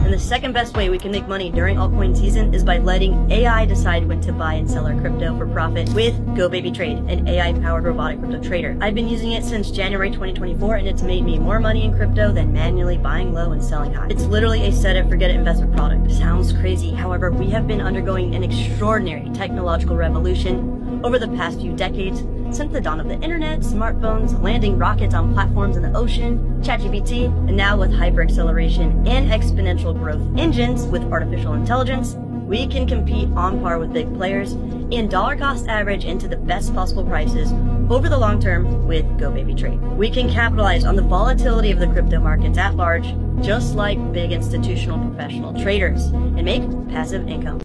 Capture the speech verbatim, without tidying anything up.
And the second best way we can make money during altcoin season is by letting A I decide when to buy and sell our crypto for profit with GoBabyTrade, an A I-powered robotic crypto trader. I've been using it since January twenty twenty-four, and it's made me more money in crypto than manually buying low and selling high. It's literally a set it forget it investment product. Sounds crazy. However, we have been undergoing an extraordinary technological revolution over the past few decades, since the dawn of the internet, smartphones, landing rockets on platforms in the ocean, ChatGPT, and now with hyperacceleration and exponential growth engines with artificial intelligence, we can compete on par with big players and dollar cost average into the best possible prices over the long term with GoBabyTrade. We can capitalize on the volatility of the crypto markets at large, just like big institutional professional traders, and make passive income.